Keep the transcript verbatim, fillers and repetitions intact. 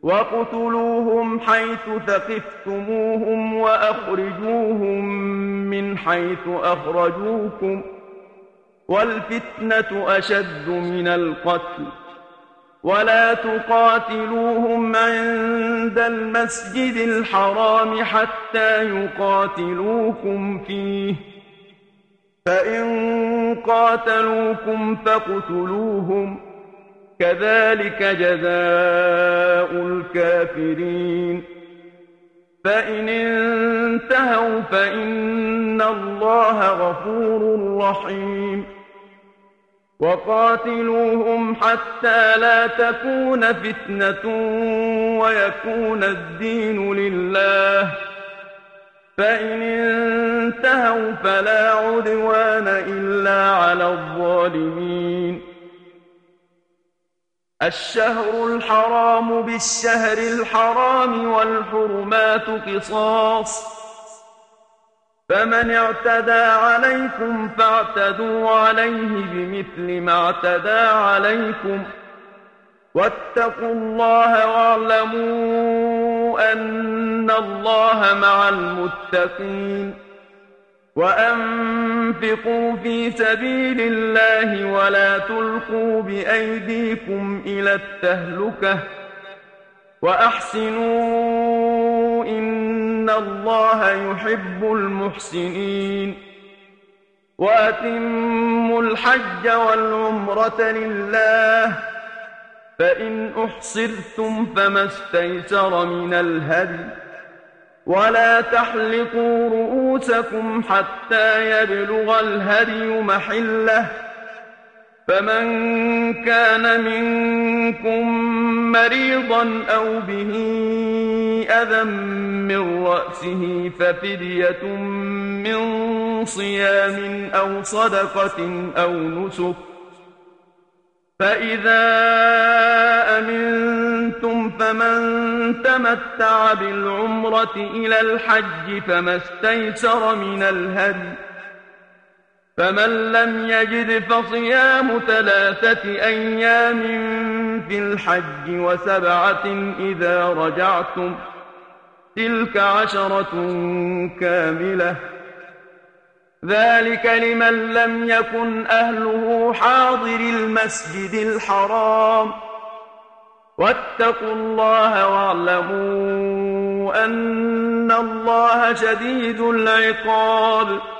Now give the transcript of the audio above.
وَاقْتُلُوهُمْ حَيْثُ ثَقِفْتُمُوهُمْ وَأَخْرِجُوهُم مِّنْ حَيْثُ أَخْرَجُوكُمْ ۚ وَالْفِتْنَةُ أَشَدُّ مِنَ الْقَتْلِ ۚ وَلَا تُقَاتِلُوهُمْ عِندَ الْمَسْجِدِ الْحَرَامِ حَتَّىٰ يُقَاتِلُوكُمْ فِيهِ ۖ فَإِن قَاتَلُوكُمْ فَاقْتُلُوهُمْ ۗ كَذَٰلِكَ جَزَاءُ الْكَافِرِينَ. فَإِنِ انتَهَوْا فَإِنَّ اللَّهَ غَفُورٌ رَّحِيمٌ. وَقَاتِلُوهُمْ حَتَّىٰ لَا تَكُونَ فِتْنَةٌ وَيَكُونَ الدِّينُ لِلَّهِ ۖ فَإِنِ انتَهَوْا فَلَا عُدْوَانَ إِلَّا عَلَى الظَّالِمِينَ. الشهر الحرام بالشهر الحرام والحرمات قصاص، فمن اعتدى عليكم فاعتدوا عليه بمثل ما اعتدى عليكم، واتقوا الله واعلموا أن الله مع المتقين. وأنفقوا في سبيل الله ولا تلقوا بأيديكم إلى التهلكة، وأحسنوا إن الله يحب المحسنين. وأتموا الحج والعمرة لله، فإن أحصرتم فما استيسر من الهدي، ولا تحلقوا رؤوسكم حتى يبلغ الهدي محله، فمن كان منكم مريضا أو به أذى من رأسه ففدية من صيام أو صدقة أو نسك، فإذا أمنتم فمن تمتع بالعمرة إلى الحج فما استيسر من الهدي، فمن لم يجد فصيام ثلاثة أيام في الحج وسبعة إذا رجعتم، تلك عشرة كاملة، ذلك لمن لم يكن أهله حاضر المسجد الحرام. واتقوا الله واعلموا أن الله شديد العقاب.